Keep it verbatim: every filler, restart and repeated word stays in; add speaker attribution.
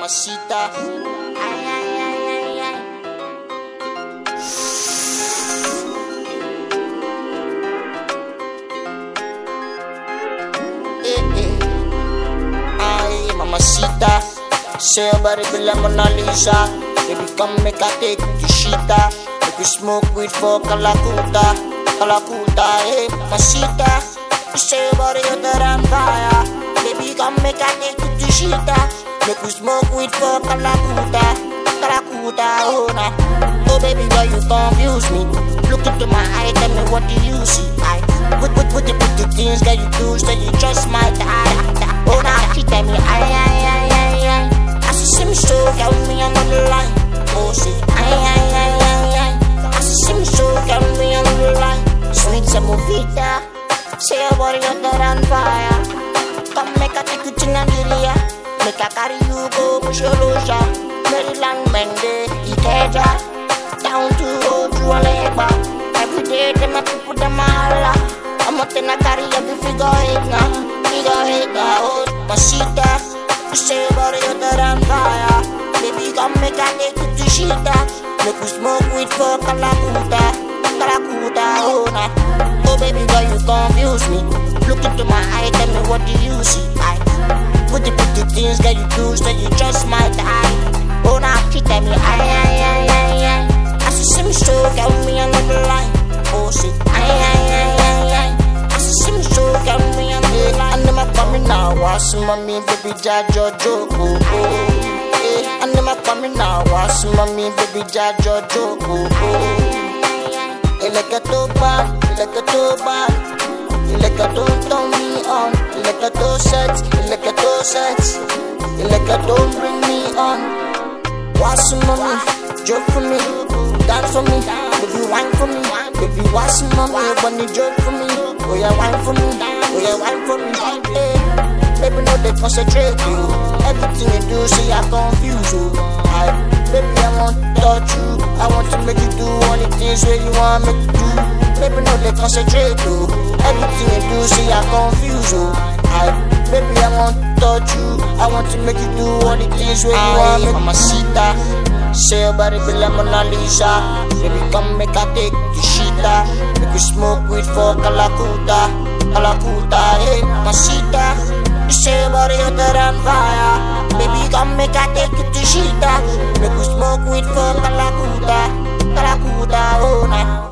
Speaker 1: mamacita. Ay, ay, ay, ay, ay. Eh, eh. Ay, mamacita. Say your body be like Mona Lisa. Baby, come make I take you to Shita. Make we smoke weed for Kalakuta. Kalakuta, hey, mamacita. You say your body hotter than fire. Baby, come make I take you to Shita. Make we smoke weed for Kalakuta. Kalakuta, oh nah. Oh baby girl, you confuse me. Look into my eye, tell me what do you see? I What, what, what the pretty things that you do, so you just might die. Oh nah, she tell me, ay, ay, ay, ay, ay. I see see me so, tell me I'm on the line. Oh, say, ay, ay, ay, ay, ay. I see see me so, tell me I'm on the line. Sweet Samovita, say your body hotter than fire. Come make a take you to Nigeria. Make a carry you go Musholosha, Maryland, Mende, Ikeja, down to Ojualegba. Every day them a people them a holla. I'm out in a carry every figure eight now, figure eight now. Oh, mamacita, you say your body hotter than fire. Baby, come make a take you to Shita. Make we smoke weed for Kalakuta, Kalakuta, oh nah. Oh baby girl, you confuse me. Look into my eye, tell me what do you see? I What the pretty things that you do, so you just might die. Oh nah, she tell me, ay, ay, ay, ay, ay. I see see me so, tell me another line. Oh say, ay, ay, ay, ay, ay. I see see me so, tell me another line. And them a coming now, watch mommy, baby, Jajo, Joe, oh, oh. Eh, and them a coming now, watch mommy, baby, Jajo, Joe, oh, oh. Eh, like a toba, like a toba. Like a don't turn me on, like a don't set, like a don't set, like a don't bring me on. Watch some mommy, joke for me, dance for me, baby wine for me, baby watch some mommy, bunny joke for me, oh yeah wine for me, oh yeah wine for me. Hey, baby no they concentrate you, everything you do see I confuse you. I, baby I want to touch you, I want to make you do all the things where you want me to do. Baby, no, they concentrate, you. Everything you do, see, I confuse you. I, baby, I want to touch you. I want to make you do all the things where you want me. Mamacita, say your body be like Mona Lisa. Baby, come make I take you to Shita. Make you smoke weed for Kalakuta, Kalakuta, hey, mamacita. You say your body hotter than fire. Baby, come make I take you to Shita. Make you smoke weed for Kalakuta, Kalakuta, oh nah.